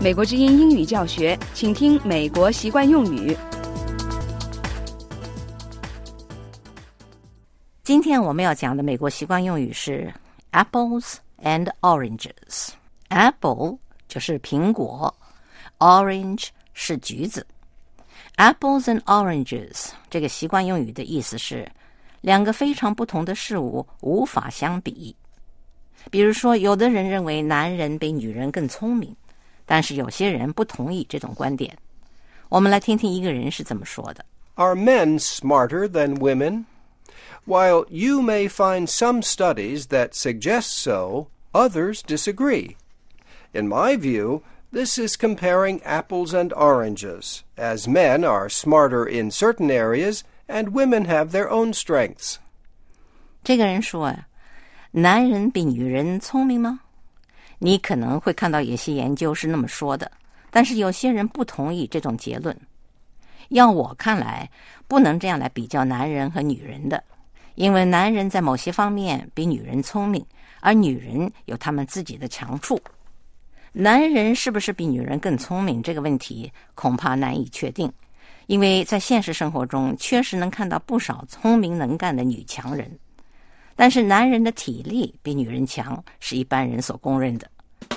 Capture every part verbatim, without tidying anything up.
美国之音英语教学，请听美国习惯用语。 今天我们要讲的美国习惯用语是 apples and oranges。Apple 就是苹果， orange 是橘子。Apples and oranges 这个习惯用语的意思是两个非常不同的事物无法相比。比如说，有的人认为男人比女人更聪明，但是有些人不同意这种观点。我们来听听一个人是怎么说的。 Are men smarter than women? While you may find some studies that suggest so, others disagree. In my view, this is comparing apples and oranges, as men are smarter in certain areas, and women have their own strengths. 这个人说啊，男人比女人聪明吗？你可能会看到有些研究是那么说的，但是有些人不同意这种结论。要我看来，不能这样来比较男人和女人的，因为男人在某些方面比女人聪明，而女人有他们自己的强处。男人是不是比女人更聪明这个问题恐怕难以确定，因为在现实生活中确实能看到不少聪明能干的女强人，但是男人的体力比女人强是一般人所公认的。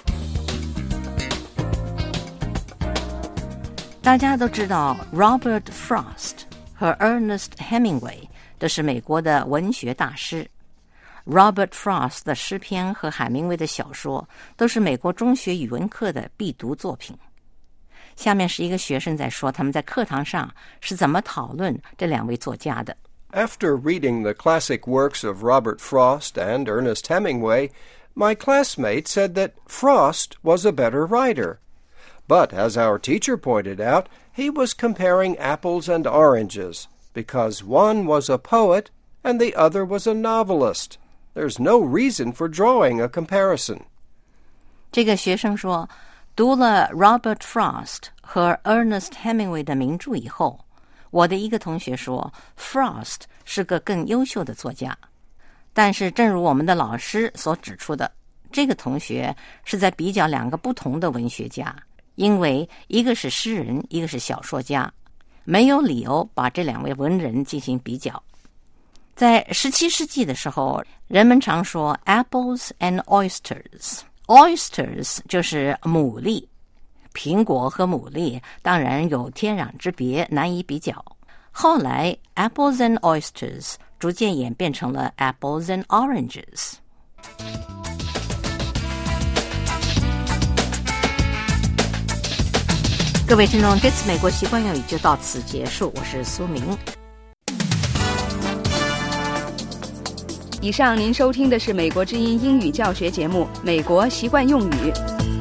大家都知道 Robert Frost 和 Ernest Hemingway 都是美国的文学大师。Robert Frost 的诗篇和海明威的小说都是美国中学语文课的必读作品。下面是一个学生在说他们在课堂上是怎么讨论这两位作家的。 After reading the classic works of Robert Frost and Ernest Hemingway, my classmate said that Frost was a better writer. But as our teacher pointed out, he was comparing apples and oranges, because one was a poet and the other was a novelist.There's no reason for drawing a comparison. 这个学生说，读了 Robert Frost 和 Ernest Hemingway 的名著以后，我的一个同学说 Frost 是个更优秀的作家。但是正如我们的老师所指出的，这个同学是在比较两个不同的文学家，因为一个是诗人，一个是小说家，没有理由把这两位文人进行比较。在十七世纪的时候，人们常说 apples and oysters。 Oysters 就是牡蛎，苹果和牡蛎当然有天壤之别，难以比较。后来 apples and oysters 逐渐演变成了 apples and oranges。 各位听众，这次美国习惯用语就到此结束，我是苏明。 以上您收听的是美国之音英语教学节目《美国习惯用语》。